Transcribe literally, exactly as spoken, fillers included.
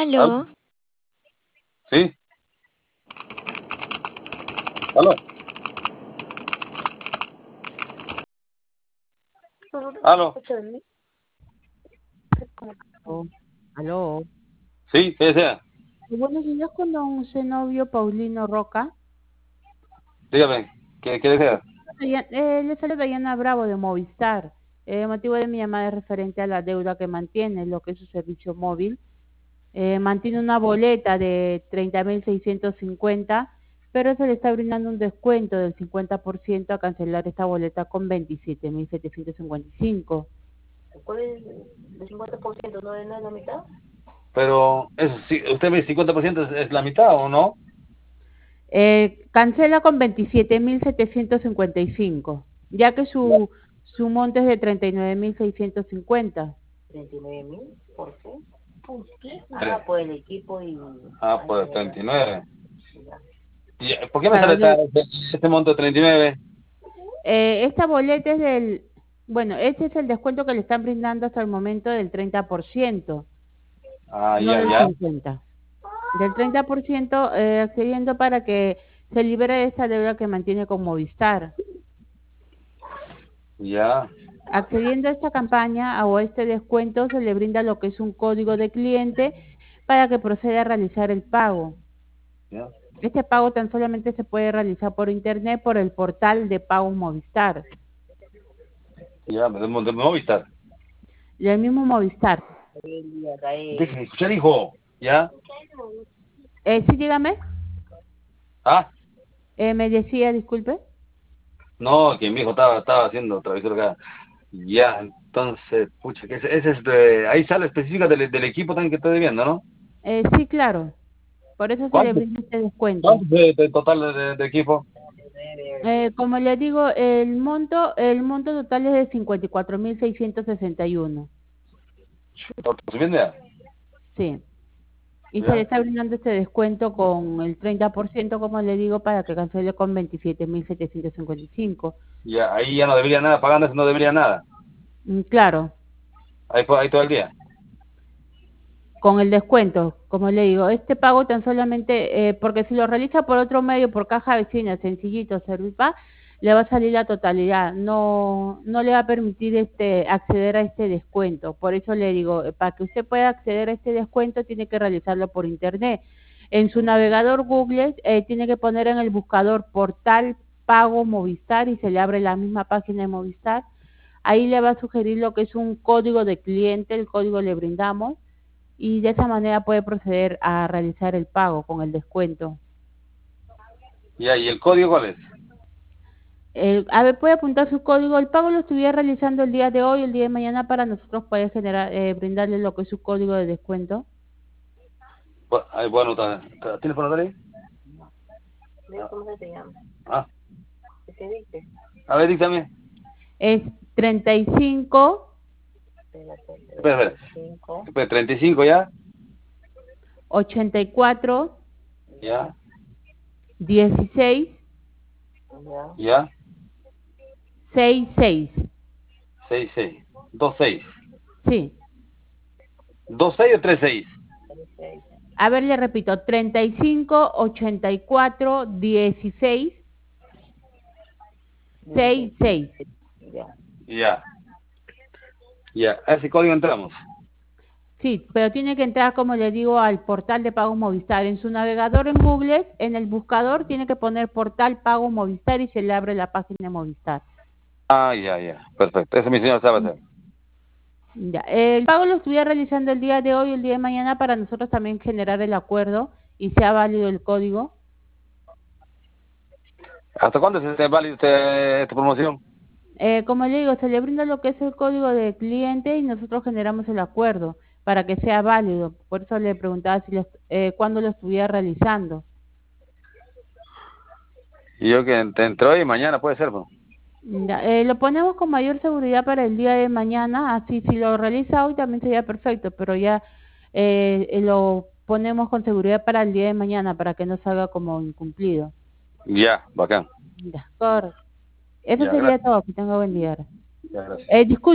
¿Aló? ¿Aló? ¿Sí? ¿Aló? ¿Aló? Oh, aló. ¿Sí? ¿Qué desea? Buenos días con don Zenobio Paulino Roca. Dígame, ¿qué, qué desea? Dian- Eh, le saluda Diana Bravo de Movistar. El motivo de mi llamada es referente a la deuda que mantiene, lo que es su servicio móvil. Eh, mantiene una boleta de treinta mil seiscientos cincuenta, pero se le está brindando un descuento del cincuenta por ciento a cancelar esta boleta con veintisiete mil setecientos cincuenta y cinco. ¿Cuál es el cincuenta por ciento? ¿No es no es la mitad? Pero, eso sí, ¿usted me dice cincuenta por ciento es, es la mitad o no? Eh, cancela con veintisiete mil setecientos cincuenta y cinco, ya que Ya. su, su monte es de treinta y nueve mil seiscientos cincuenta. ¿treinta y nueve mil? ¿Por qué? ¿Por qué? Tres. Ah, por el equipo y... Ah, Ay, pues ya, treinta y nueve. ya. ¿Y, eh, ¿Por qué me Claro, sale esta- le- este, este monto de treinta y nueve? eh, esta boleta es del, bueno, este es el descuento que le están brindando hasta el momento del treinta por ciento, Ah, no ya, del ya. cincuenta. Del treinta por ciento eh, accediendo para que se libere de esa deuda que mantiene con Movistar. Ya, Accediendo a esta campaña o a este descuento se le brinda lo que es un código de cliente para que proceda a realizar el pago. ya. Este pago tan solamente se puede realizar por internet por el portal de pagos Movistar, Ya, me debo de Movistar. del mismo Movistar. Él y Arraez. Déjeme escuchar, hijo. ¿Ya? Eh, sí, dígame, ¿Ah? eh, me decía, disculpe. No, que mi hijo estaba, estaba haciendo travesura acá. Ya, entonces, pucha, que ese, ese es de, ahí sale específica del, del equipo también que estoy debiendo, ¿no? Eh, sí, claro, por eso se le ¿Cuánto, brinda este descuento. cuánto de, de total de, de- de equipo? Eh, como le digo, el monto, el monto total es de cincuenta y cuatro mil seiscientos sesenta y uno. ¿Subiendo ya? Sí. Y se le ¿Ya? está brindando este descuento con el treinta por ciento, como le digo, para que cancele con veintisiete mil setecientos cincuenta y cinco. Ya, ahí ya no debería nada, pagando eso no debería nada. Mm, claro, Ahí, fue- ahí todo el día. con el descuento, como le digo, este pago tan solamente, eh, porque si lo realiza por otro medio, por caja vecina, sencillito, Servipa, le va a salir la totalidad, no, no le va a permitir este acceder a este descuento. Por eso le digo, eh, para que usted pueda acceder a este descuento, tiene que realizarlo por internet. En su navegador Google, eh, tiene que poner en el buscador portal pago Movistar y se le abre la misma página de Movistar. Ahí le va a sugerir lo que es un código de cliente, el código le brindamos y de esa manera puede proceder a realizar el pago con el descuento. Ya, ¿y el código cuál es? Eh, a ver, puede apuntar su código. El pago lo estuviera realizando el día de hoy, el día de mañana para nosotros poder generar, eh, brindarle lo que es su código de descuento. Bu- Ahí, bueno, está- está- ¿tienes por anotar ahí? ¿Ves cómo se te llama? Ah, ¿Qué te dice? a ver, dígame. Es treinta y cinco, Espérate, Espera, treinta espera. y cinco. Espera, treinta y cinco ya. ochenta y cuatro, Ya, dieciséis, Ya. ya. sesenta y seis. seis seis. dos seis. Sí. ¿dos seis o tres seis? seis. A ver, le repito, treinta y cinco, ochenta y cuatro, dieciséis, sesenta y seis. Ya. Ya. Ya, a ese código entramos. Sí, pero tiene que entrar, como le digo, al portal de pagos Movistar. En su navegador en Google, en el buscador, tiene que poner portal pagos Movistar y se le abre la página de Movistar. Ah, ya, ya. Perfecto. Ese mi señor sabe hacer. Ya, el pago lo estuviera realizando el día de hoy, el día de mañana, para nosotros también generar el acuerdo y sea válido el código. ¿Hasta cuándo se se válido este, esta promoción? Eh, como le digo, se le brinda lo que es el código de cliente y nosotros generamos el acuerdo para que sea válido. Por eso le preguntaba si lo, eh, cuándo lo estuviera realizando. Y yo que ent- entró y mañana puede ser, pues. Ya, eh, lo ponemos con mayor seguridad para el día de mañana, así si lo realiza hoy también sería perfecto, pero ya eh, eh, lo ponemos con seguridad para el día de mañana para que no salga como incumplido. Ya, bacán. Ya, correcto. Eso Ya, sería gracias. todo, que tenga buen día. Ya, gracias. Eh, disculpe.